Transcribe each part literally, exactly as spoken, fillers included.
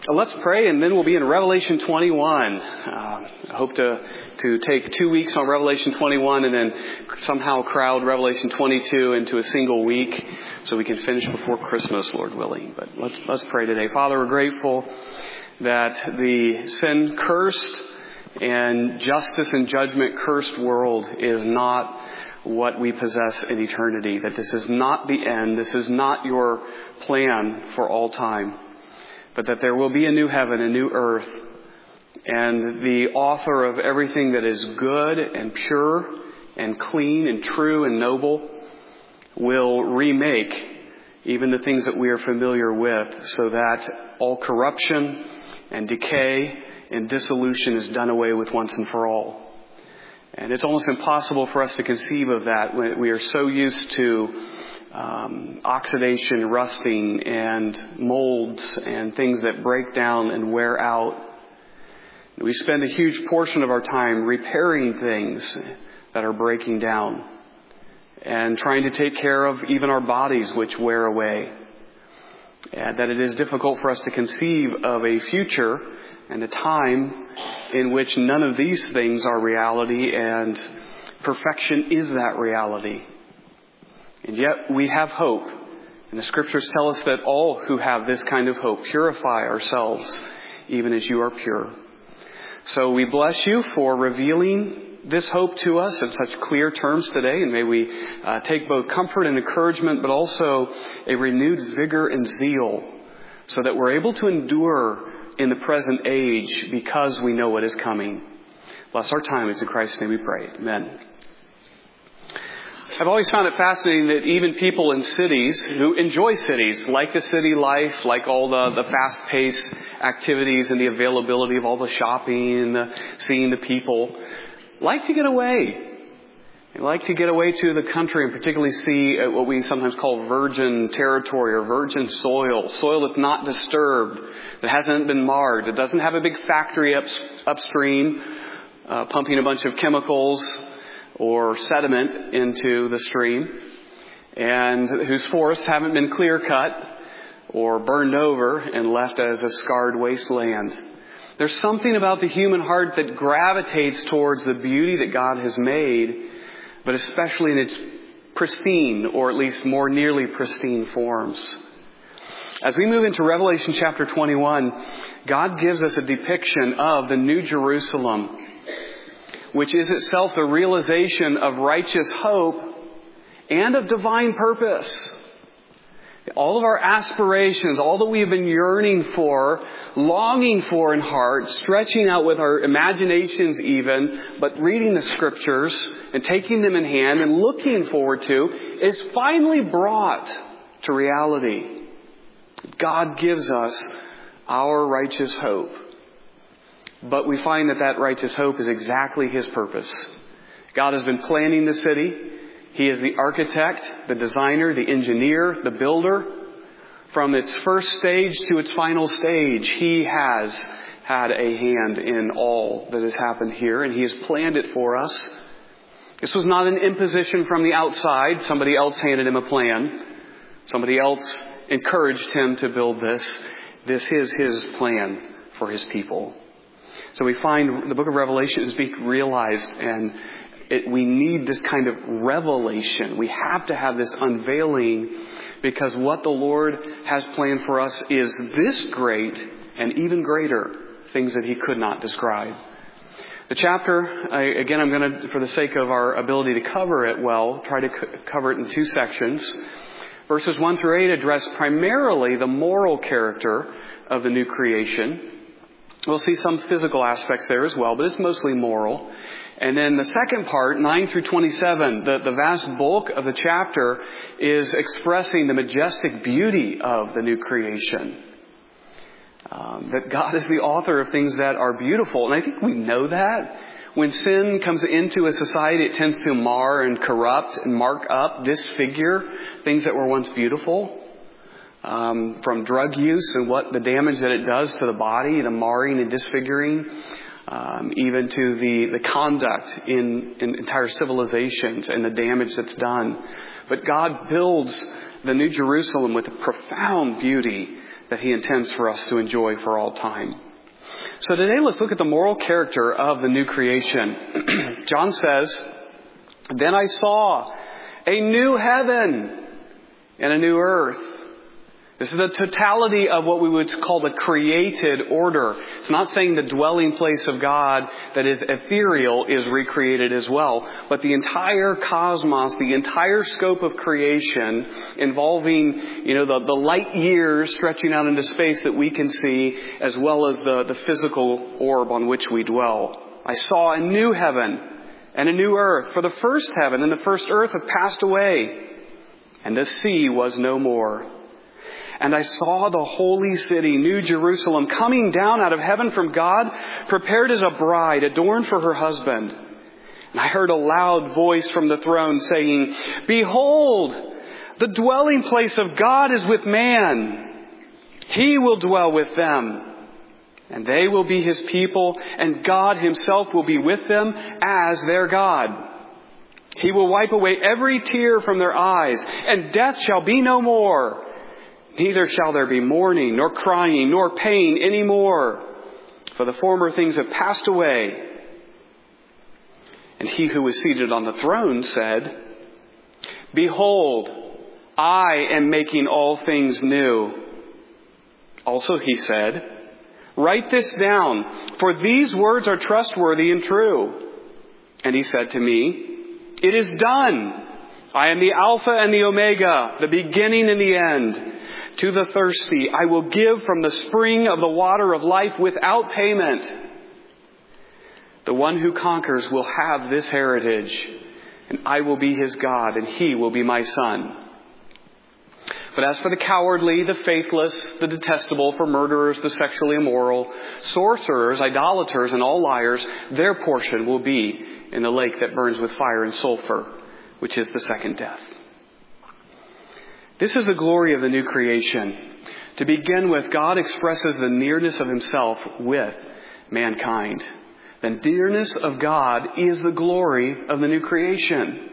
Let's pray, and then we'll be in Revelation twenty-one. Uh, I hope to to take two weeks on Revelation twenty-one and then somehow crowd Revelation twenty-two into a single week so we can finish before Christmas, Lord willing. But let's let's pray today. Father, we're grateful that the sin-cursed and justice and judgment-cursed world is not what we possess in eternity, that this is not the end, this is not your plan for all time. But that there will be a new heaven, a new earth, and the author of everything that is good and pure and clean and true and noble will remake even the things that we are familiar with, so that all corruption and decay and dissolution is done away with once and for all. And it's almost impossible for us to conceive of that. We are so used to Um, oxidation, rusting, and molds, and things that break down and wear out. We spend a huge portion of our time repairing things that are breaking down and trying to take care of even our bodies, which wear away. And that it is difficult for us to conceive of a future and a time in which none of these things are reality, and perfection is that reality. And yet we have hope. And the Scriptures tell us that all who have this kind of hope purify ourselves, even as you are pure. So we bless you for revealing this hope to us in such clear terms today. And may we uh, take both comfort and encouragement, but also a renewed vigor and zeal, so that we're able to endure in the present age because we know what is coming. Bless our time. It's in Christ's name we pray. Amen. I've always found it fascinating that even people in cities who enjoy cities, like the city life, like all the, the fast-paced activities and the availability of all the shopping and the, seeing the people, like to get away. They like to get away to the country and particularly see what we sometimes call virgin territory or virgin soil, soil that's not disturbed, that hasn't been marred, that doesn't have a big factory up, upstream uh, pumping a bunch of chemicals or sediment into the stream, and whose forests haven't been clear-cut or burned over and left as a scarred wasteland. There's something about the human heart that gravitates towards the beauty that God has made, but especially in its pristine, or at least more nearly pristine forms. As we move into Revelation chapter twenty-one, God gives us a depiction of the New Jerusalem, which is itself the realization of righteous hope and of divine purpose. All of our aspirations, all that we have been yearning for, longing for in heart, stretching out with our imaginations even, but reading the Scriptures and taking them in hand and looking forward to, is finally brought to reality. God gives us our righteous hope. But we find that that righteous hope is exactly His purpose. God has been planning the city. He is the architect, the designer, the engineer, the builder. From its first stage to its final stage, He has had a hand in all that has happened here, and He has planned it for us. This was not an imposition from the outside. Somebody else handed Him a plan. Somebody else encouraged Him to build this. This is His plan for His people. So we find the book of Revelation is being realized, and it, we need this kind of revelation. We have to have this unveiling, because what the Lord has planned for us is this great and even greater things that He could not describe. The chapter, I, again, I'm going to, for the sake of our ability to cover it well, try to c- cover it in two sections. Verses one through eight address primarily the moral character of the new creation. We'll see some physical aspects there as well, but it's mostly moral. And then the second part, nine through twenty-seven, the, the vast bulk of the chapter is expressing the majestic beauty of the new creation. Um, that God is the author of things that are beautiful. And I think we know that. When sin comes into a society, it tends to mar and corrupt and mark up, disfigure things that were once beautiful. Um, from drug use and what the damage that it does to the body, the marring and disfiguring, um, even to the, the conduct in, in entire civilizations and the damage that's done. But God builds the New Jerusalem with a profound beauty that he intends for us to enjoy for all time. So today let's look at the moral character of the new creation. John says, "Then I saw a new heaven and a new earth." This is the totality of what we would call the created order. It's not saying the dwelling place of God that is ethereal is recreated as well, but the entire cosmos, the entire scope of creation involving, you know, the, the light years stretching out into space that we can see, as well as the, the physical orb on which we dwell. I saw a new heaven and a new earth, for the first heaven and the first earth have passed away, and the sea was no more. And I saw the holy city, New Jerusalem, coming down out of heaven from God, prepared as a bride, adorned for her husband. And I heard a loud voice from the throne saying, "Behold, the dwelling place of God is with man. He will dwell with them. And they will be his people, and God himself will be with them as their God. He will wipe away every tear from their eyes, and death shall be no more. Neither shall there be mourning, nor crying, nor pain any more, for the former things have passed away." And he who was seated on the throne said, "Behold, I am making all things new." Also he said, "Write this down, for these words are trustworthy and true." And he said to me, "It is done. I am the Alpha and the Omega, the beginning and the end. To the thirsty, I will give from the spring of the water of life without payment. The one who conquers will have this heritage, and I will be his God, and he will be my son. But as for the cowardly, the faithless, the detestable, for murderers, the sexually immoral, sorcerers, idolaters, and all liars, their portion will be in the lake that burns with fire and sulfur, which is the second death." This is the glory of the new creation. To begin with, God expresses the nearness of himself with mankind. The nearness of God is the glory of the new creation.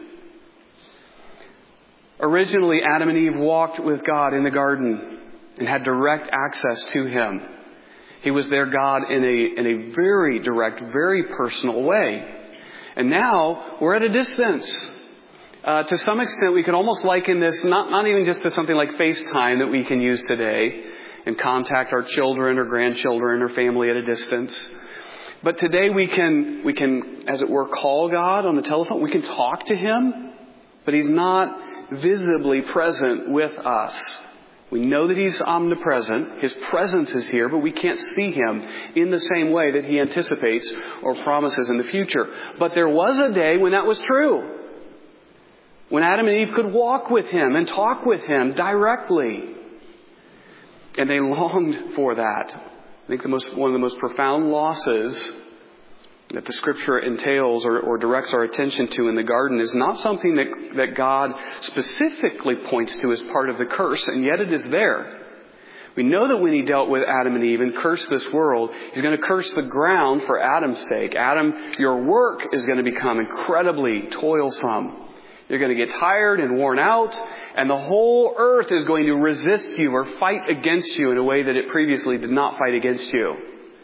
Originally, Adam and Eve walked with God in the garden and had direct access to him. He was their God in a, in a very direct, very personal way. And now we're at a distance. Uh, to some extent, we can almost liken this not, not even just to something like FaceTime that we can use today and contact our children or grandchildren or family at a distance. But today we can, we can, as it were, call God on the telephone. We can talk to him, but he's not visibly present with us. We know that he's omnipresent. His presence is here, but we can't see him in the same way that he anticipates or promises in the future. But there was a day when that was true. When Adam and Eve could walk with him and talk with him directly. And they longed for that. I think the most, one of the most profound losses that the Scripture entails or, or directs our attention to in the garden is not something that, that God specifically points to as part of the curse, and yet it is there. We know that when he dealt with Adam and Eve and cursed this world, he's going to curse the ground for Adam's sake. Adam, your work is going to become incredibly toilsome. You're going to get tired and worn out, and the whole earth is going to resist you or fight against you in a way that it previously did not fight against you.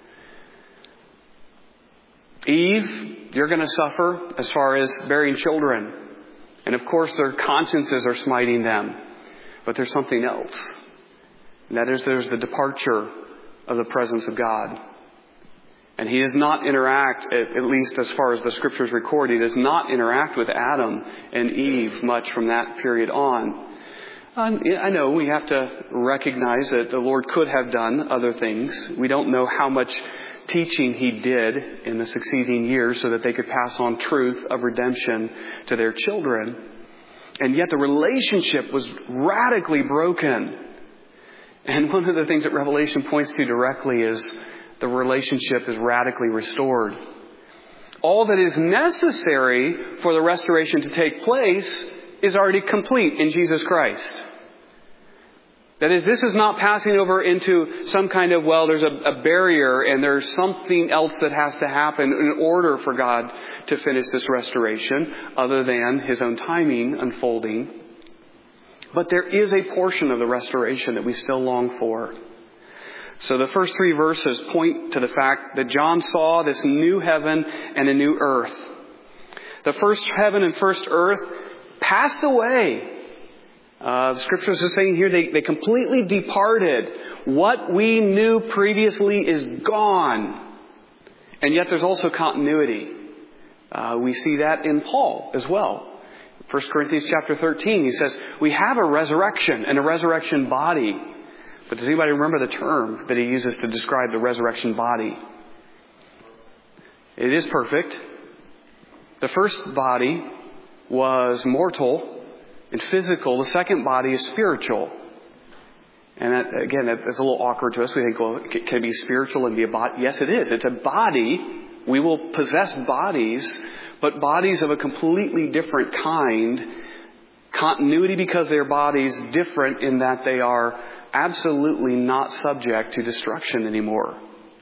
Eve, you're going to suffer as far as bearing children. And of course, their consciences are smiting them. But there's something else. And that is, there's the departure of the presence of God. And he does not interact, at least as far as the Scriptures record, he does not interact with Adam and Eve much from that period on. I know we have to recognize that the Lord could have done other things. We don't know how much teaching he did in the succeeding years so that they could pass on truth of redemption to their children. And yet the relationship was radically broken. And one of the things that Revelation points to directly is the relationship is radically restored. All that is necessary for the restoration to take place is already complete in Jesus Christ. That is, this is not passing over into some kind of, well, there's a, a barrier and there's something else that has to happen in order for God to finish this restoration other than his own timing unfolding. But there is a portion of the restoration that we still long for. So the first three verses point to the fact that John saw this new heaven and a new earth. The first heaven and first earth passed away. Uh, the scriptures are saying here they, they completely departed. What we knew previously is gone. And yet there's also continuity. Uh, we see that in Paul as well. First Corinthians chapter thirteen, he says, we have a resurrection and a resurrection body. But does anybody remember the term that he uses to describe the resurrection body? It is perfect. The first body was mortal and physical. The second body is spiritual. And that, again, that's a little awkward to us. We think, well, can it be spiritual and be a body? Yes, it is. It's a body. We will possess bodies, but bodies of a completely different kind. Continuity because their bodies different in that they are absolutely not subject to destruction anymore.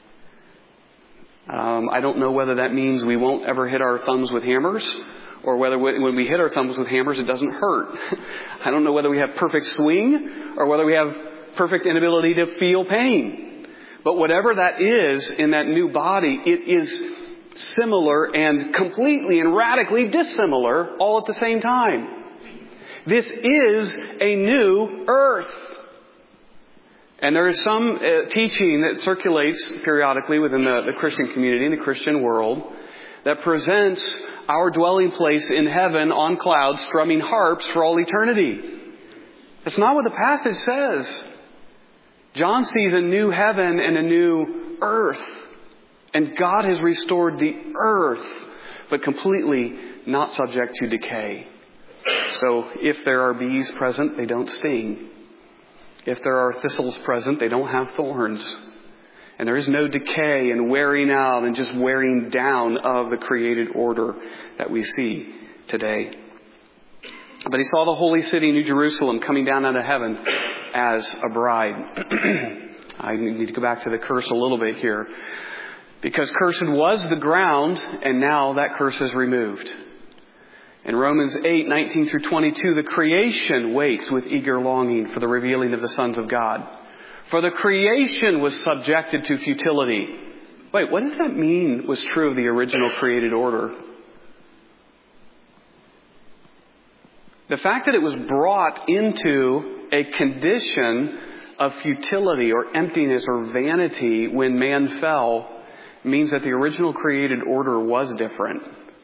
Um, I don't know whether that means we won't ever hit our thumbs with hammers, or whether when we hit our thumbs with hammers it doesn't hurt. I don't know whether we have perfect swing or whether we have perfect inability to feel pain. But whatever that is in that new body, it is similar and completely and radically dissimilar all at the same time. This is a new earth. And there is some uh, teaching that circulates periodically within the, the Christian community, in the Christian world, that presents our dwelling place in heaven on clouds strumming harps for all eternity. That's not what the passage says. John sees a new heaven and a new earth. And God has restored the earth, but completely not subject to decay. So if there are bees present, they don't sting. If there are thistles present, they don't have thorns. And there is no decay and wearing out and just wearing down of the created order that we see today. But he saw the holy city, New Jerusalem, coming down out of heaven as a bride. I need to go back to the curse a little bit here. Because cursed was the ground, and now that curse is removed. In Romans eight, nineteen through twenty-two, the creation waits with eager longing for the revealing of the sons of God. For the creation was subjected to futility. Wait, what does that mean was true of the original created order? The fact that it was brought into a condition of futility or emptiness or vanity when man fell means that the original created order was different.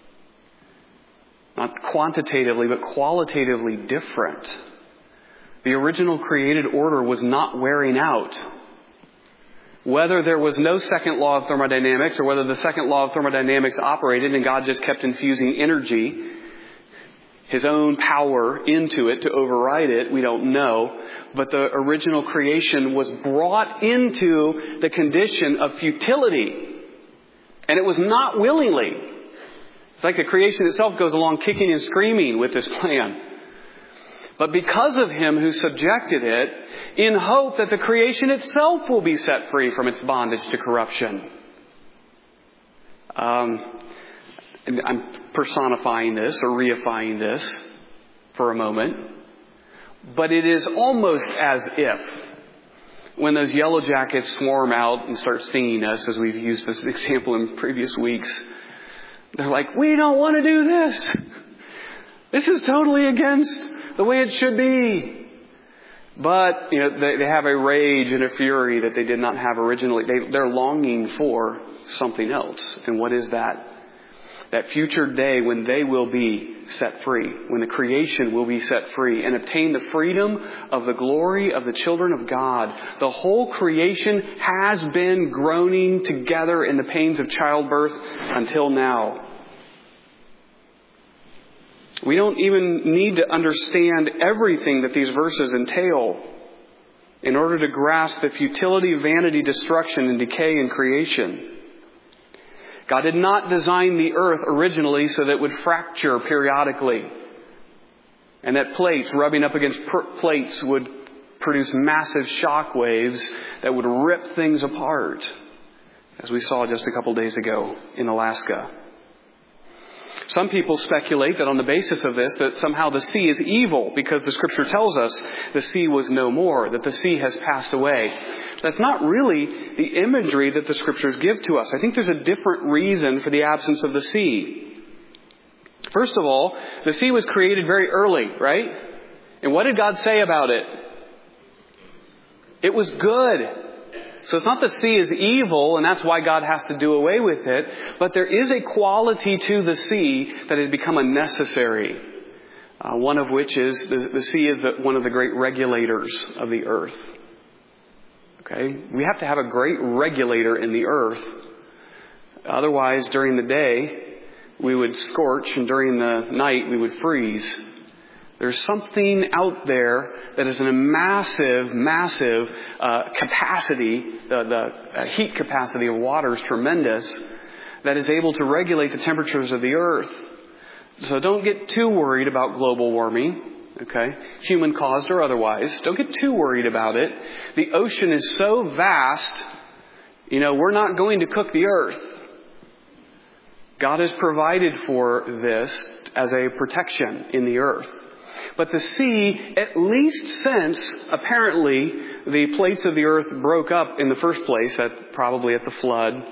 Not quantitatively, but qualitatively different. The original created order was not wearing out. Whether there was no second law of thermodynamics or whether the second law of thermodynamics operated and God just kept infusing energy, His own power into it to override it, we don't know. But the original creation was brought into the condition of futility. And it was not willingly. It's like the creation itself goes along kicking and screaming with this plan. But because of Him who subjected it, in hope that the creation itself will be set free from its bondage to corruption. Um, I'm personifying this or reifying this for a moment. But it is almost as if when those yellow jackets swarm out and start stinging us, as we've used this example in previous weeks, they're like, we don't want to do this. This is totally against the way it should be. But, you know, they, they have a rage and a fury that they did not have originally. They, they're longing for something else. And what is that? That future day when they will be set free, when the creation will be set free and obtain the freedom of the glory of the children of God. The whole creation has been groaning together in the pains of childbirth until now. We don't even need to understand everything that these verses entail in order to grasp the futility, vanity, destruction, and decay in creation. God did not design the earth originally so that it would fracture periodically. And that plates rubbing up against per- plates would produce massive shock waves that would rip things apart, as we saw just a couple days ago in Alaska. Some people speculate that on the basis of this, that somehow the sea is evil because the Scripture tells us the sea was no more, that the sea has passed away. That's not really the imagery that the Scriptures give to us. I think there's a different reason for the absence of the sea. First of all, the sea was created very early, right? And what did God say about it? It was good. So it's not the sea is evil, and that's why God has to do away with it. But there is a quality to the sea that has become unnecessary. Uh, one of which is the, the sea is the, one of the great regulators of the earth. Okay? We have to have a great regulator in the earth. Otherwise, during the day, we would scorch, and during the night, we would freeze. There's something out there that is in a massive, massive uh, capacity. The, the uh, heat capacity of water is tremendous. That is able to regulate the temperatures of the earth. So don't get too worried about global warming. Okay, human caused or otherwise. Don't get too worried about it. The ocean is so vast. You know, we're not going to cook the earth. God has provided for this as a protection in the earth. But the sea, at least since apparently the plates of the earth broke up in the first place, at probably at the flood.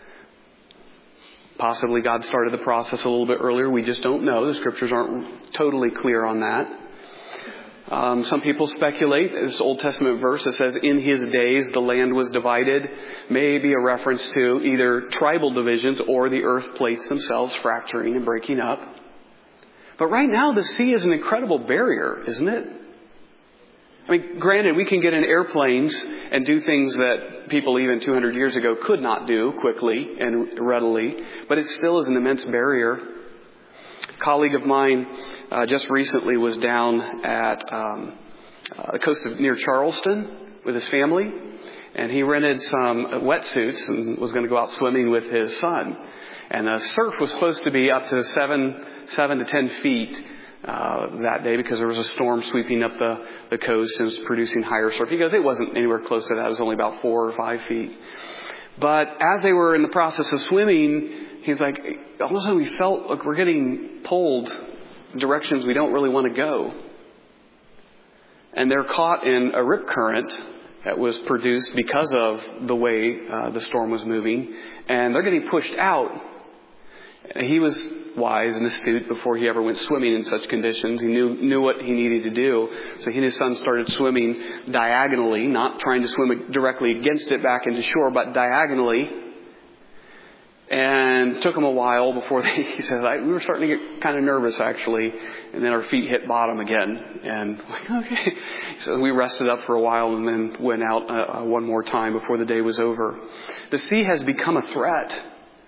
Possibly God started the process a little bit earlier. We just don't know. The Scriptures aren't totally clear on that. Um, some people speculate this Old Testament verse that says, in his days the land was divided, may be a reference to either tribal divisions or the earth plates themselves fracturing and breaking up. But right now the sea is an incredible barrier, isn't it? I mean, granted, we can get in airplanes and do things that people even two hundred years ago could not do quickly and readily, but it still is an immense barrier. A colleague of mine uh, just recently was down at um, uh, the coast of near Charleston with his family, and he rented some wetsuits and was going to go out swimming with his son. And the surf was supposed to be up to seven, seven to ten feet uh, that day because there was a storm sweeping up the, the coast and was producing higher surf. He goes, it wasn't anywhere close to that. It was only about four or five feet. But as they were in the process of swimming, he's like, all of a sudden we felt like we're getting pulled directions we don't really want to go. And they're caught in a rip current that was produced because of the way uh, the storm was moving. And they're getting pushed out. He was wise and astute before he ever went swimming in such conditions. He knew knew what he needed to do. So he and his son started swimming diagonally, not trying to swim directly against it back into shore, but diagonally. And it took him a while before they, he says, I, we were starting to get kind of nervous actually. And then our feet hit bottom again. And okay. So we rested up for a while and then went out uh, one more time before the day was over. The sea has become a threat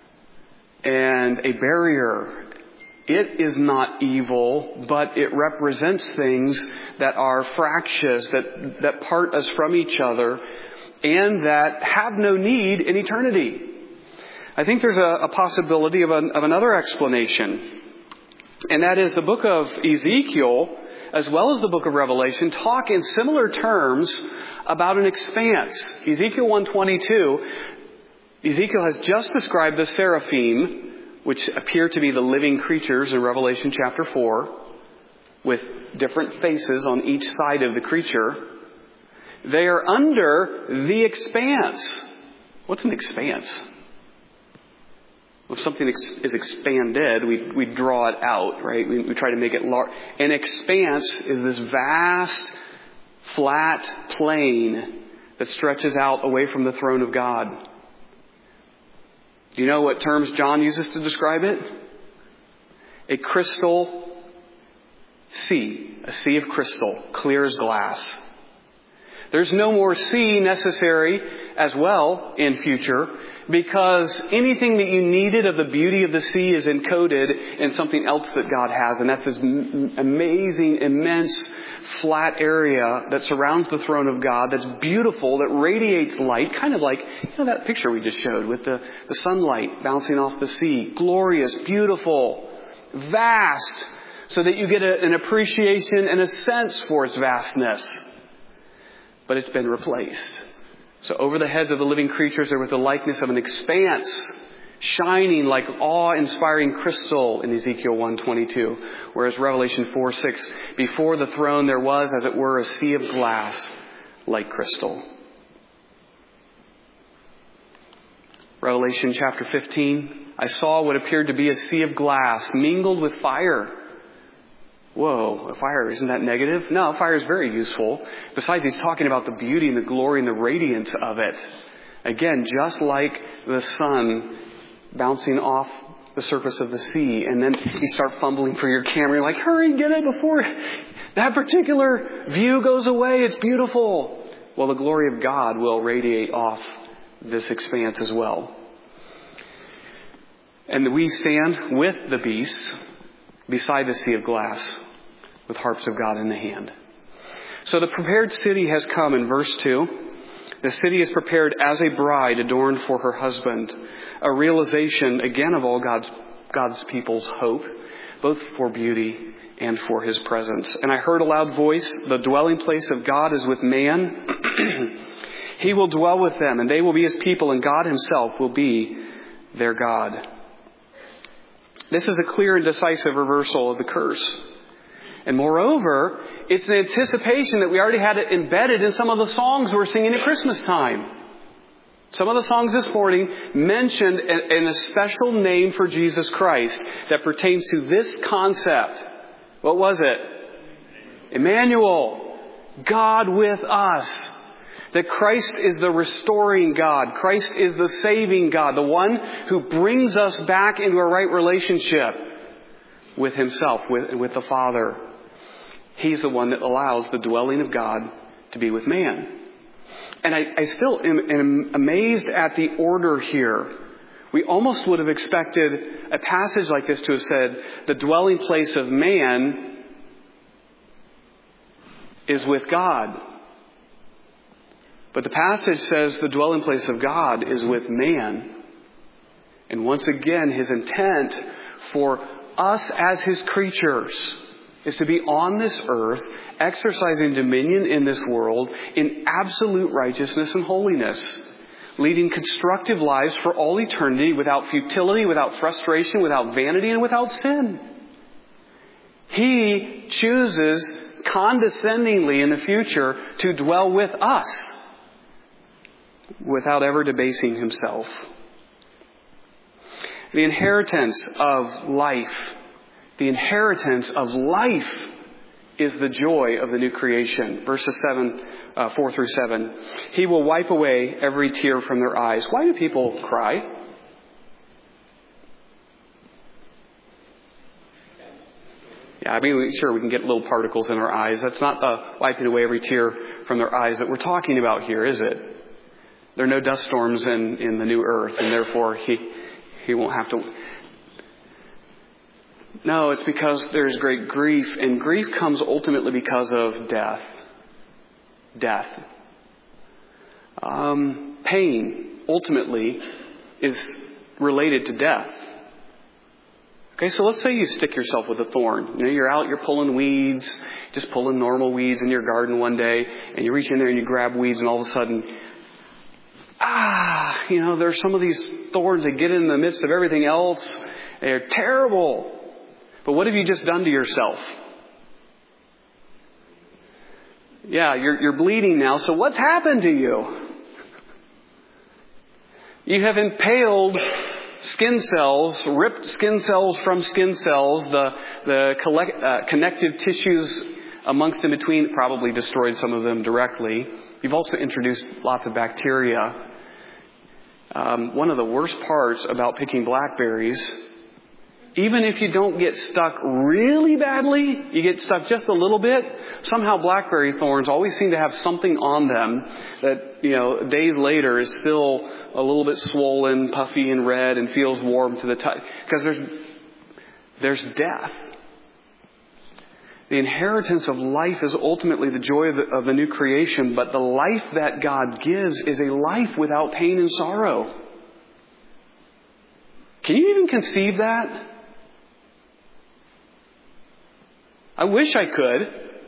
and a barrier. It is not evil, but it represents things that are fractious, that, that part us from each other, and that have no need in eternity. I think there's a, a possibility of, an, of another explanation. And that is the book of Ezekiel, as well as the book of Revelation, talk in similar terms about an expanse. Ezekiel one twenty-two, Ezekiel has just described the seraphim, which appear to be the living creatures in Revelation chapter four, with different faces on each side of the creature. They are under the expanse. What's an expanse? If something ex- is expanded, we we draw it out, right? We, we try to make it large. An expanse is this vast, flat plain that stretches out away from the throne of God. Do you know what terms John uses to describe it? A crystal sea. A sea of crystal, clear as glass. There's no more sea necessary as well in future because anything that you needed of the beauty of the sea is encoded in something else that God has. And that's this amazing, immense, flat area that surrounds the throne of God that's beautiful, that radiates light, kind of like, you know, that picture we just showed with the, the sunlight bouncing off the sea. Glorious, beautiful, vast, so that you get a, an appreciation and a sense for its vastness. But it's been replaced. So over the heads of the living creatures there was the likeness of an expanse, shining like awe-inspiring crystal in Ezekiel one twenty-two. Whereas Revelation four six, before the throne there was, as it were, a sea of glass like crystal. Revelation chapter fifteen, I saw what appeared to be a sea of glass mingled with fire. Whoa, fire, isn't that negative? No, fire is very useful. Besides, he's talking about the beauty and the glory and the radiance of it. Again, just like the sun bouncing off the surface of the sea, and then you start fumbling for your camera. You're like, hurry, get it before that particular view goes away. It's beautiful. Well, the glory of God will radiate off this expanse as well. And we stand with the beasts beside the sea of glass with harps of God in the hand. So the prepared city has come in verse two. The city is prepared as a bride adorned for her husband. A realization, again, of all God's, God's people's hope, both for beauty and for His presence. And I heard a loud voice, the dwelling place of God is with man. He will dwell with them, and they will be His people, and God Himself will be their God. This is a clear and decisive reversal of the curse. And moreover, it's an anticipation that we already had it embedded in some of the songs we're singing at Christmas time. Some of the songs this morning mentioned in a special name for Jesus Christ that pertains to this concept. What was it? Emmanuel, God with us. That Christ is the restoring God. Christ is the saving God. The one who brings us back into a right relationship with Himself, with, with the Father. He's the one that allows the dwelling of God to be with man. And I, I still am, am amazed at the order here. We almost would have expected a passage like this to have said, the dwelling place of man is with God. But the passage says the dwelling place of God is with man. And once again, His intent for us as His creatures is to be on this earth, exercising dominion in this world in absolute righteousness and holiness, leading constructive lives for all eternity without futility, without frustration, without vanity, and without sin. He chooses condescendingly in the future to dwell with us without ever debasing Himself. The inheritance of life, the inheritance of life is the joy of the new creation. Verses seven, uh, four through seven. He will wipe away every tear from their eyes. Why do people cry? Yeah, I mean, sure, we can get little particles in our eyes. That's not the wiping away every tear from their eyes that we're talking about here, is it? There are no dust storms in, in the new earth, and therefore he, he won't have to. No, it's because there's great grief, and grief comes ultimately because of death. Death. Um, pain, ultimately, is related to death. Okay, so let's say you stick yourself with a thorn. You know, you're out, you're pulling weeds, just pulling normal weeds in your garden one day, and you reach in there and you grab weeds, and all of a sudden, ah, you know, there's some of these thorns that get in the midst of everything else. They're terrible. But what have you just done to yourself? Yeah, you're, you're bleeding now. So what's happened to you? You have impaled skin cells, ripped skin cells from skin cells, the, the collect, uh, connective tissues amongst in between, probably destroyed some of them directly. You've also introduced lots of bacteria. Um, one of the worst parts about picking blackberries, even if you don't get stuck really badly, you get stuck just a little bit, somehow blackberry thorns always seem to have something on them that, you know, days later is still a little bit swollen, puffy and red and feels warm to the touch. Because there's, there's death. The inheritance of life is ultimately the joy of the, of the new creation, but the life that God gives is a life without pain and sorrow. Can you even conceive that? I wish I could.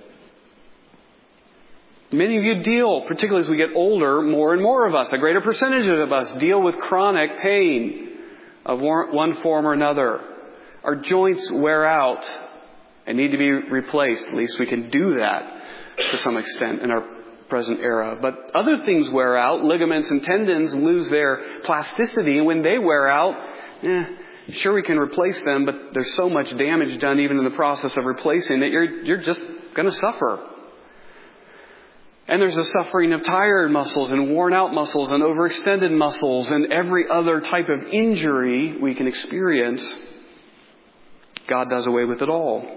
Many of you deal, particularly as we get older, more and more of us, a greater percentage of us deal with chronic pain of one form or another. Our joints wear out and need to be replaced. At least we can do that to some extent in our present era. But other things wear out. Ligaments and tendons lose their plasticity. And when they wear out, eh, sure we can replace them, but there's so much damage done even in the process of replacing that you're, you're just going to suffer. And there's the suffering of tired muscles and worn out muscles and overextended muscles and every other type of injury we can experience. God does away with it all.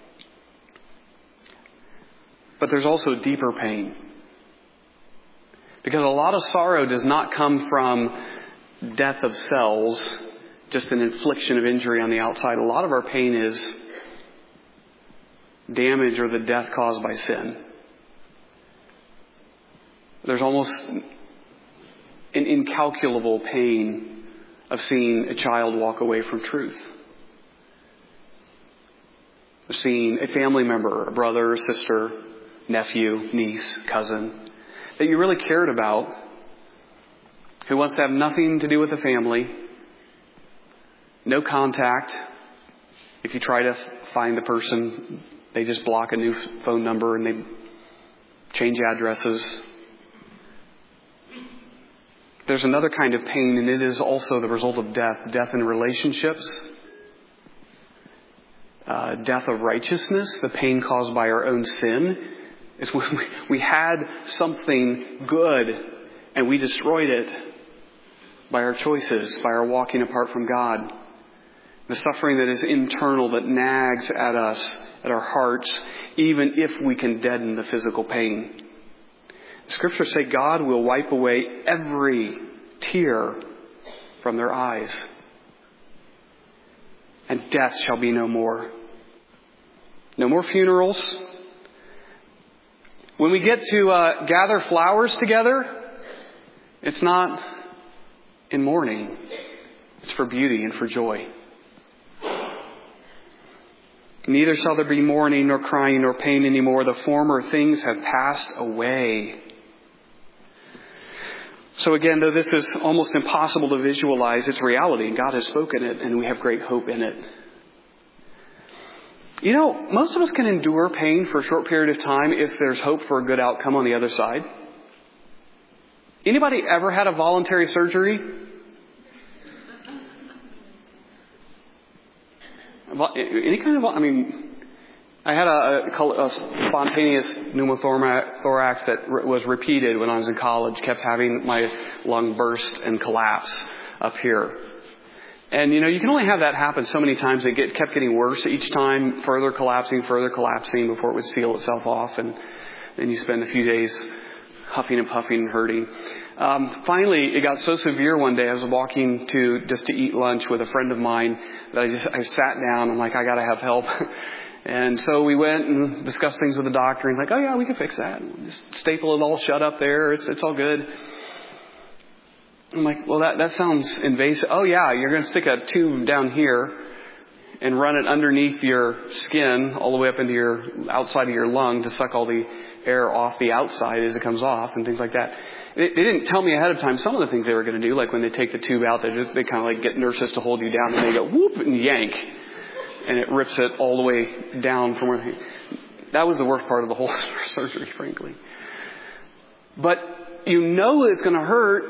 But there's also deeper pain. Because a lot of sorrow does not come from death of cells, just an infliction of injury on the outside. A lot of our pain is damage or the death caused by sin. There's almost an incalculable pain of seeing a child walk away from truth. Of seeing a family member, a brother or sister, nephew, niece, cousin, that you really cared about, who wants to have nothing to do with the family, no contact. If you try to find the person, they just block a new phone number and they change addresses. There's another kind of pain, and it is also the result of death. Death in relationships. Uh, death of righteousness. The pain caused by our own sin. Is when we, we had something good and we destroyed it by our choices, by our walking apart from God. The suffering that is internal, that nags at us, at our hearts, even if we can deaden the physical pain. Scriptures say God will wipe away every tear from their eyes. And death shall be no more. No more funerals. When we get to uh, gather flowers together, it's not in mourning. It's for beauty and for joy. Neither shall there be mourning nor crying nor pain anymore. The former things have passed away. So again, though this is almost impossible to visualize, it's reality. God has spoken it, and we have great hope in it. You know, most of us can endure pain for a short period of time if there's hope for a good outcome on the other side. Anybody ever had a voluntary surgery? Any kind of, I mean, I had a, a spontaneous pneumothorax that was repeated when I was in college. Kept having my lung burst and collapse up here. And, you know, you can only have that happen so many times. It get, kept getting worse each time, further collapsing, further collapsing before it would seal itself off. And then you spend a few days huffing and puffing and hurting. Um, finally, it got so severe one day. I was walking to just to eat lunch with a friend of mine that I just I sat down. I'm like, I got to have help. And so we went and discussed things with the doctor. He's like, oh yeah, we can fix that. Just staple it all shut up there. It's it's all good. I'm like, well, that, that sounds invasive. Oh yeah, you're going to stick a tube down here and run it underneath your skin all the way up into your outside of your lung to suck all the air off the outside as it comes off and things like that. They, they didn't tell me ahead of time some of the things they were going to do. Like when they take the tube out, they just they kind of like get nurses to hold you down and they go whoop and yank. And it rips it all the way down from where they... That was the worst part of the whole surgery, frankly. But you know it's going to hurt,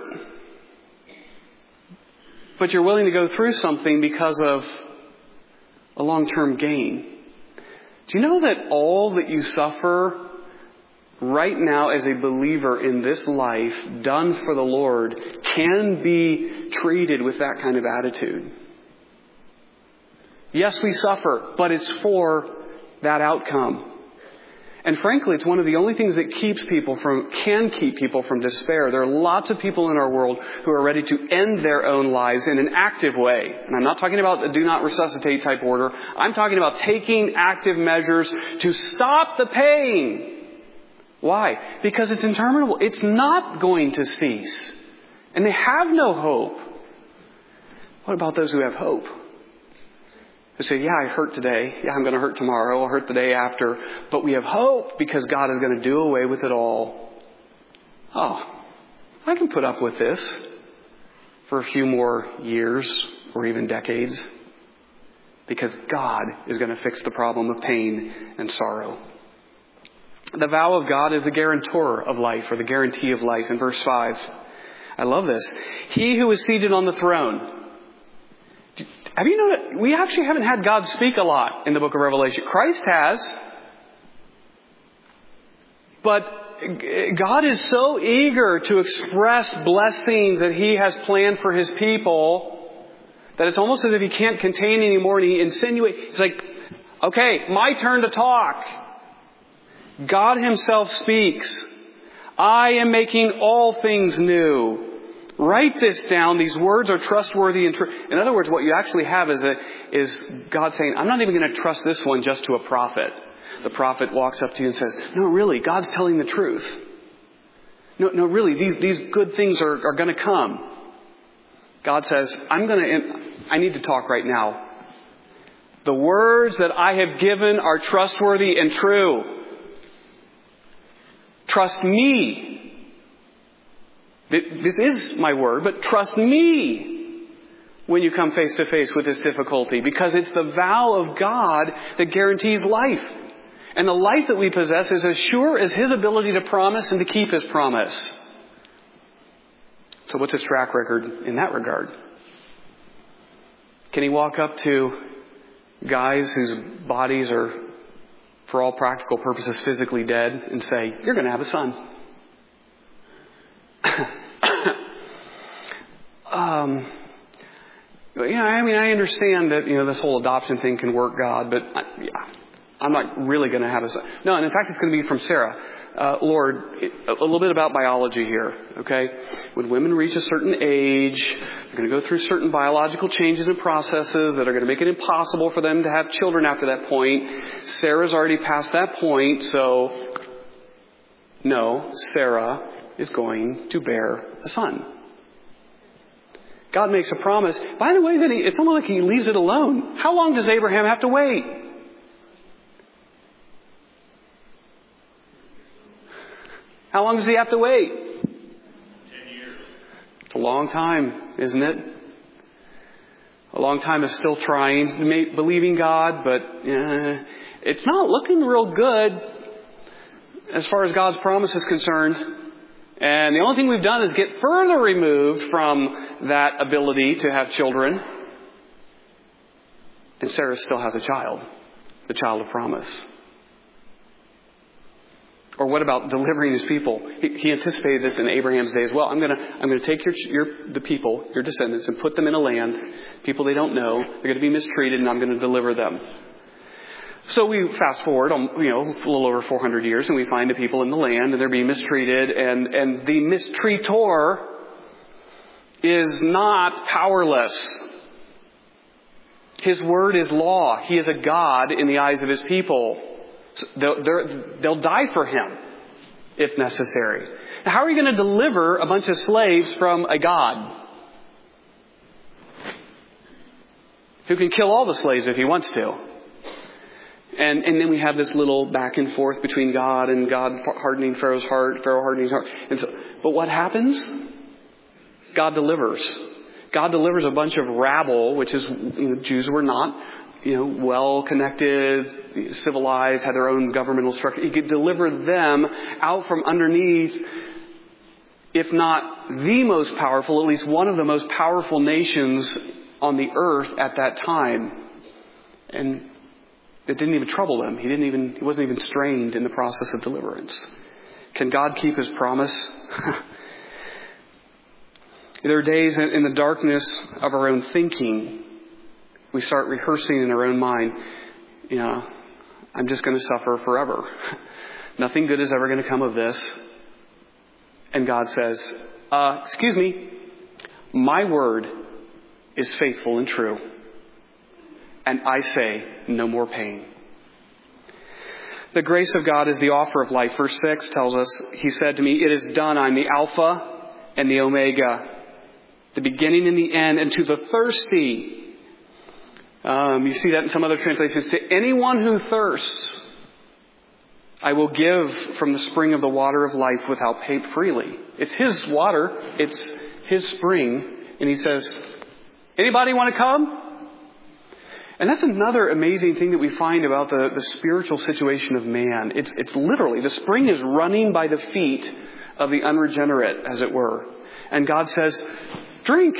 but you're willing to go through something because of a long-term gain. Do you know that all that you suffer right now as a believer in this life, done for the Lord, can be treated with that kind of attitude? Yes, we suffer, but it's for that outcome. And frankly, it's one of the only things that keeps people from, can keep people from despair. There are lots of people in our world who are ready to end their own lives in an active way. And I'm not talking about the do not resuscitate type order. I'm talking about taking active measures to stop the pain. Why? Because it's interminable. It's not going to cease. And they have no hope. What about those who have hope? Who say, yeah, I hurt today. Yeah, I'm going to hurt tomorrow. I'll hurt the day after. But we have hope because God is going to do away with it all. Oh, I can put up with this for a few more years or even decades because God is going to fix the problem of pain and sorrow. The vow of God is the guarantor of life, or the guarantee of life. In verse five, I love this. He who is seated on the throne. Have you noticed, we actually haven't had God speak a lot in the book of Revelation. Christ has. But God is so eager to express blessings that He has planned for His people that it's almost as if He can't contain anymore, and He insinuates. It's like, okay, my turn to talk. God Himself speaks. I am making all things new. Write this down. These words are trustworthy and true. In other words, what you actually have is a, is God saying, I'm not even going to trust this one just to a prophet. The prophet walks up to you and says, no, really, God's telling the truth. No, no, really, these, these good things are, are going to come. God says, I'm going to, I need to talk right now. The words that I have given are trustworthy and true. Trust me. This is my word, but trust me when you come face to face with this difficulty, because it's the vow of God that guarantees life. And the life that we possess is as sure as His ability to promise and to keep His promise. So what's His track record in that regard? Can He walk up to guys whose bodies are, for all practical purposes, physically dead and say, you're going to have a son? um, you know, I mean, I understand that, you know, this whole adoption thing can work, God, but I, yeah, I'm not really going to have a son. No, and in fact, it's going to be from Sarah. Uh, Lord, a little bit about biology here, okay? When women reach a certain age, they're going to go through certain biological changes and processes that are going to make it impossible for them to have children after that point. Sarah's already past that point, so no, Sarah is going to bear a son. God makes a promise. By the way, then he, it's almost like He leaves it alone. How long does Abraham have to wait? How long does he have to wait? Ten years. It's a long time, isn't it? A long time of still trying, believing God, but uh, it's not looking real good as far as God's promise is concerned. And the only thing we've done is get further removed from that ability to have children. And Sarah still has a child, the child of promise. Or what about delivering His people? He, he anticipated this in Abraham's day as well. I'm going to I'm going to take your, your the people, your descendants, and put them in a land, people they don't know. They're going to be mistreated, and I'm going to deliver them. So we fast forward, you know, a little over four hundred years, and we find the people in the land, and they're being mistreated, and, and the mistreator is not powerless. His word is law. He is a God in the eyes of His people. So they'll, they'll die for Him if necessary. Now, how are you going to deliver a bunch of slaves from a God who can kill all the slaves if He wants to? And and then we have this little back and forth between God and God hardening Pharaoh's heart, Pharaoh hardening his heart. And so, but what happens? God delivers. God delivers a bunch of rabble, which is, you know, Jews were not, you know, well connected, civilized, had their own governmental structure. He could deliver them out from underneath, if not the most powerful, at least one of the most powerful nations on the earth at that time. And it didn't even trouble him. He didn't even, he wasn't even strained in the process of deliverance. Can God keep His promise? There are days in the darkness of our own thinking, we start rehearsing in our own mind, you know, I'm just going to suffer forever. Nothing good is ever going to come of this. And God says, uh, excuse me, my word is faithful and true. And I say, no more pain. The grace of God is the offer of life. Verse six tells us, He said to me, it is done. I'm the Alpha and the Omega, the beginning and the end. And to the thirsty, um, you see that in some other translations, to anyone who thirsts, I will give from the spring of the water of life without pay freely. It's His water. It's His spring. And He says, anybody want to come? And that's another amazing thing that we find about the, the spiritual situation of man. It's, it's literally, the spring is running by the feet of the unregenerate, as it were. And God says, drink.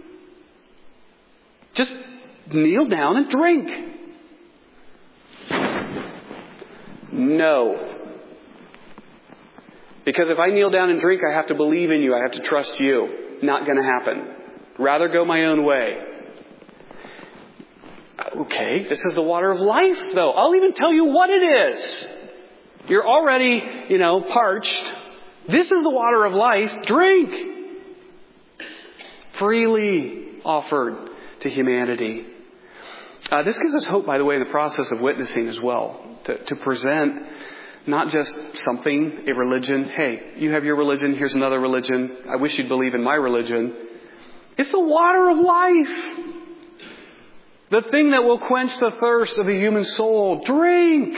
Just kneel down and drink. No. Because if I kneel down and drink, I have to believe in you. I have to trust you. Not going to happen. Rather go my own way. Okay, this is the water of life, though. I'll even tell you what it is. You're already, you know, parched. This is the water of life. Drink. Freely offered to humanity. Uh, this gives us hope, by the way, in the process of witnessing as well. To, to present not just something, a religion. Hey, you have your religion. Here's another religion. I wish you'd believe in my religion. It's the water of life. The thing that will quench the thirst of the human soul. Drink.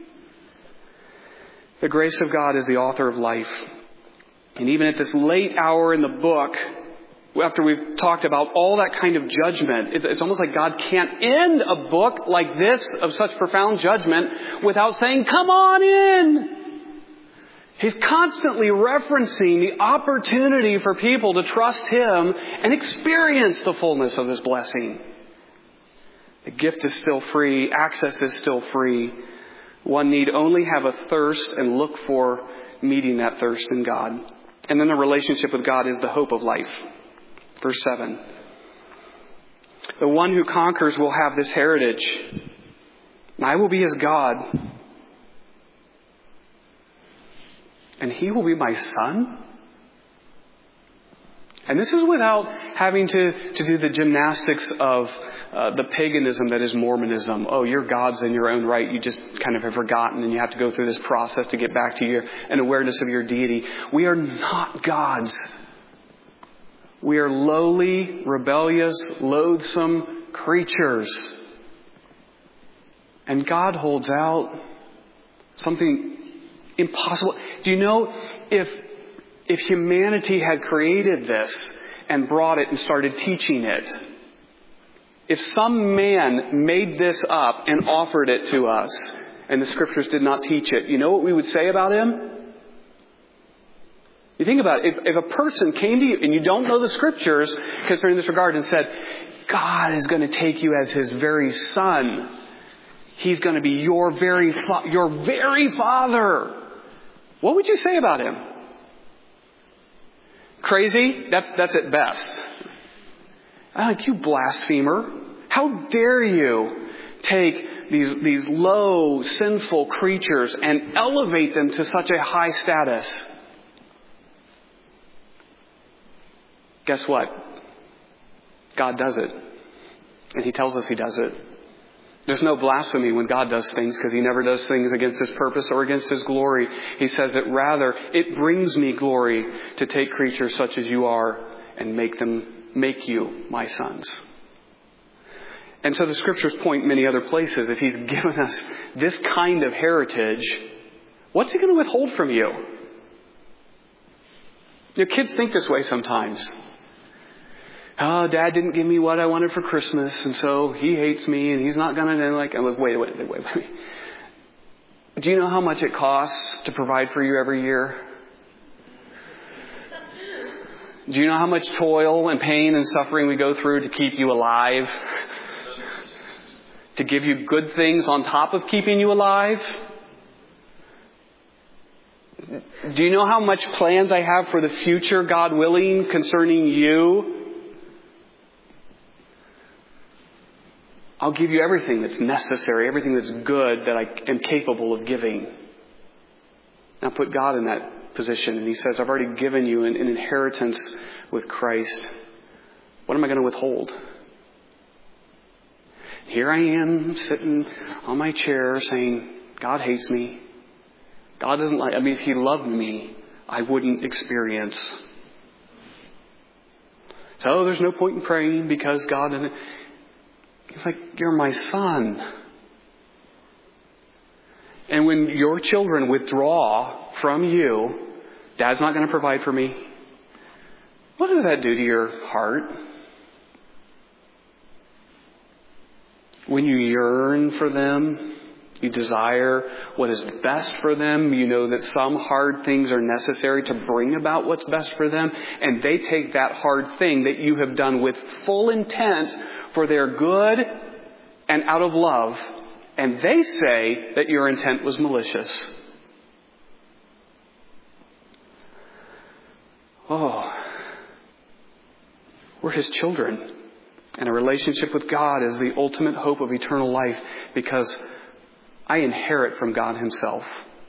The grace of God is the author of life. And even at this late hour in the book, after we've talked about all that kind of judgment, it's, it's almost like God can't end a book like this of such profound judgment without saying, come on in. He's constantly referencing the opportunity for people to trust Him and experience the fullness of His blessing. The gift is still free. Access is still free. One need only have a thirst and look for meeting that thirst in God. And then the relationship with God is the hope of life. Verse seven. The one who conquers will have this heritage. And I will be his God. And he will be my son? And this is without having to, to do the gymnastics of uh, the paganism that is Mormonism. Oh, you're gods in your own right. You just kind of have forgotten and you have to go through this process to get back to your an awareness of your deity. We are not gods. We are lowly, rebellious, loathsome creatures. And God holds out something impossible. Do you know if If humanity had created this and brought it and started teaching it, if some man made this up and offered it to us and the scriptures did not teach it, you know what we would say about him? You think about it. If, if a person came to you and you don't know the scriptures concerning this regard and said, God is going to take you as his very son. He's going to be your very, fa- your very father. What would you say about him? Crazy? That's that's at best. I'm like, you blasphemer. How dare you take these, these low, sinful creatures and elevate them to such a high status? Guess what? God does it. And he tells us he does it. There's no blasphemy when God does things, because he never does things against his purpose or against his glory. He says that rather it brings me glory to take creatures such as you are and make them, make you my sons. And so the scriptures point many other places. If he's given us this kind of heritage, what's he going to withhold from you? Your kids think this way sometimes. Oh, Dad didn't give me what I wanted for Christmas, and so he hates me, and he's not going to, like, I'm like, wait, wait, wait, wait, wait. Do you know how much it costs to provide for you every year? Do you know how much toil and pain and suffering we go through to keep you alive? To give you good things on top of keeping you alive? Do you know how much plans I have for the future, God willing, concerning you? I'll give you everything that's necessary, everything that's good that I am capable of giving. Now put God in that position. And he says, I've already given you an, an inheritance with Christ. What am I going to withhold? Here I am sitting on my chair saying, God hates me. God doesn't like, I mean, if he loved me, I wouldn't experience. So there's no point in praying because God doesn't. It's like, you're my son. And when your children withdraw from you, Dad's not going to provide for me. What does that do to your heart? when you yearn for them, you desire what is best for them, you know that some hard things are necessary to bring about what's best for them, and they take that hard thing that you have done with full intent for their good and out of love, and they say that your intent was malicious. Oh, we're His children. And a relationship with God is the ultimate hope of eternal life because I inherit from God Himself.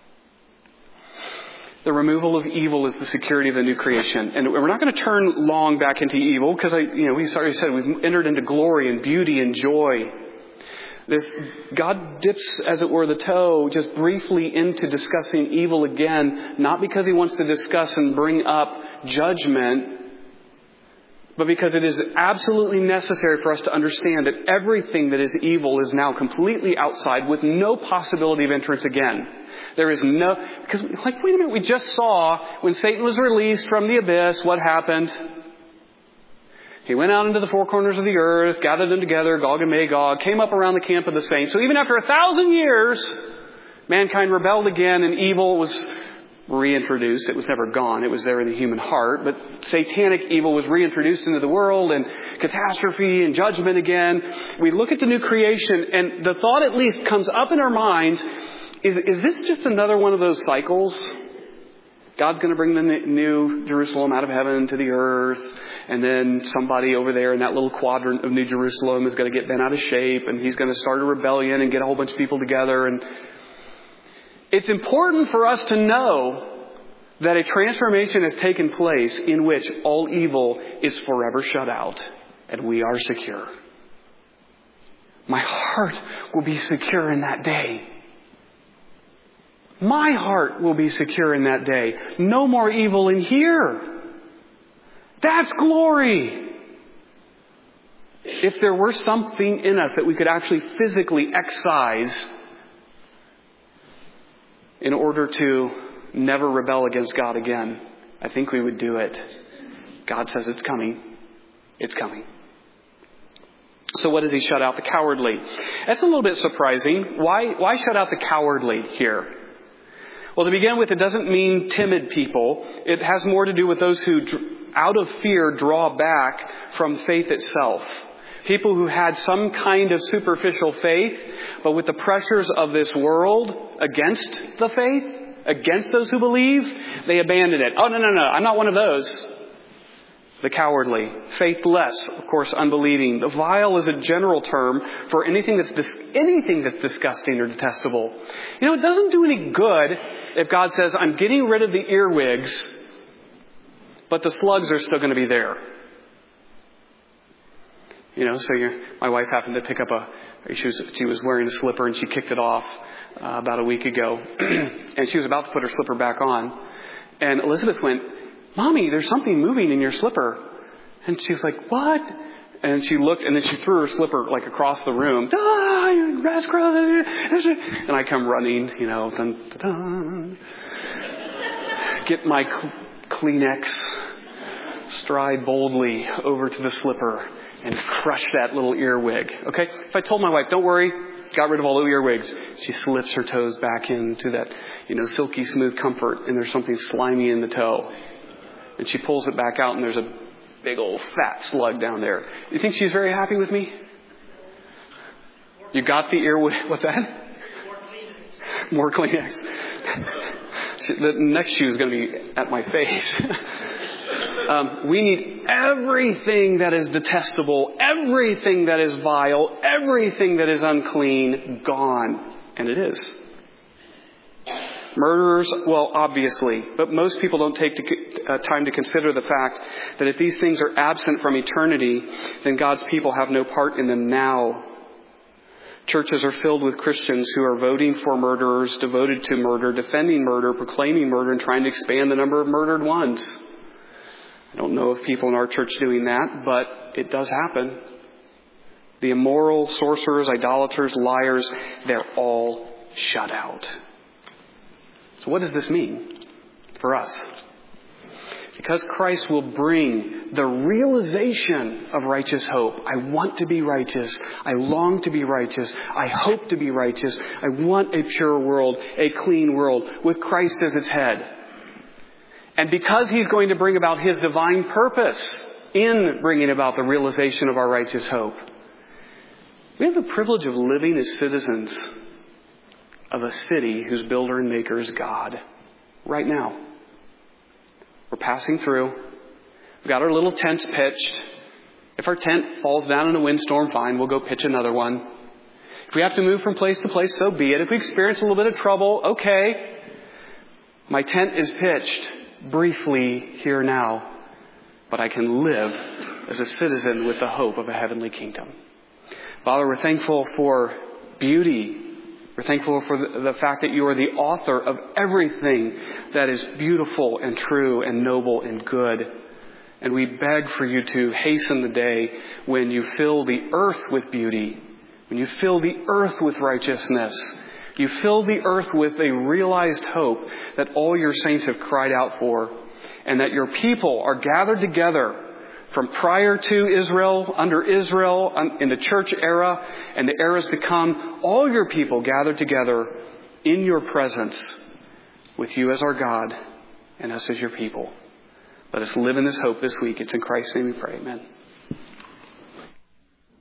The removal of evil is the security of the new creation. And we're not going to turn long back into evil because I, you know, we already said we've entered into glory and beauty and joy. This God dips, as it were, the toe just briefly into discussing evil again, not because He wants to discuss and bring up judgment, but because it is absolutely necessary for us to understand that everything that is evil is now completely outside with no possibility of entrance again. There is no... Because, like, wait a minute, we just saw when Satan was released from the abyss, what happened? He went out into the four corners of the earth, gathered them together, Gog and Magog, came up around the camp of the saints. So even after a thousand years, mankind rebelled again and evil was reintroduced. It was never gone. It was there in the human heart. But satanic evil was reintroduced into the world and catastrophe and judgment again. We look at the new creation and the thought at least comes up in our minds, is, is this just another one of those cycles? God's going to bring the new Jerusalem out of heaven to the earth. And then somebody over there in that little quadrant of New Jerusalem is going to get bent out of shape. And he's going to start a rebellion and get a whole bunch of people together. And it's important for us to know that a transformation has taken place in which all evil is forever shut out. And we are secure. My heart will be secure in that day. My heart will be secure in that day. No more evil in here. That's glory. If there were something in us that we could actually physically excise in order to never rebel against God again, I think we would do it. God says it's coming. It's coming. So what does He shut out? The cowardly. That's a little bit surprising. Why, why shut out the cowardly here? Well, to begin with, it doesn't mean timid people. It has more to do with those who, out of fear, draw back from faith itself. People who had some kind of superficial faith, but with the pressures of this world against the faith, against those who believe, they abandon it. Oh, no, no, no, I'm not one of those. The cowardly, faithless, of course, unbelieving. The vile is a general term for anything that's dis- anything that's disgusting or detestable. You know, it doesn't do any good if God says, I'm getting rid of the earwigs, but the slugs are still going to be there. You know, so you're, my wife happened to pick up a, she was, she was wearing a slipper and she kicked it off uh, about a week ago. And she was about to put her slipper back on. And Elizabeth went, Mommy, there's something moving in your slipper. And she was like, what? And she looked and then she threw her slipper like across the room. Ah, you rascal. And I come running, you know, dun, dun, dun. Get my Kleenex, stride boldly over to the slipper and crush that little earwig. Okay? If I told my wife, don't worry, got rid of all the earwigs, she slips her toes back into that, you know, silky smooth comfort and there's something slimy in the toe. And she pulls it back out and there's a big old fat slug down there. You think she's very happy with me? You got the earwig. What's that? More Kleenex. The next shoe is going to be at my face. um, we need everything that is detestable, everything that is vile, everything that is unclean gone. And it is. Murderers, well, obviously, but most people don't take to, uh, time to consider the fact that if these things are absent from eternity, then God's people have no part in them now. Churches are filled with Christians who are voting for murderers, devoted to murder, defending murder, proclaiming murder, and trying to expand the number of murdered ones. I don't know of people in our church doing that, but it does happen. The immoral, sorcerers, idolaters, liars, they're all shut out. So what does this mean for us? Because Christ will bring the realization of righteous hope. I want to be righteous. I long to be righteous. I hope to be righteous. I want a pure world, a clean world, with Christ as its head. And because He's going to bring about His divine purpose in bringing about the realization of our righteous hope, we have the privilege of living as citizens of a city whose builder and maker is God right now. We're passing through. We've got our little tents pitched. If our tent falls down in a windstorm, fine, we'll go pitch another one. If we have to move from place to place, so be it. If we experience a little bit of trouble, okay. My tent is pitched briefly here now, but I can live as a citizen with the hope of a heavenly kingdom. Father, we're thankful for beauty. We're thankful for the fact that you are the author of everything that is beautiful and true and noble and good. And we beg for you to hasten the day when you fill the earth with beauty, when you fill the earth with righteousness, you fill the earth with a realized hope that all your saints have cried out for, and that your people are gathered together from prior to Israel, under Israel, in the church era, and the eras to come, all your people gathered together in your presence with you as our God and us as your people. Let us live in this hope this week. It's in Christ's name we pray. Amen.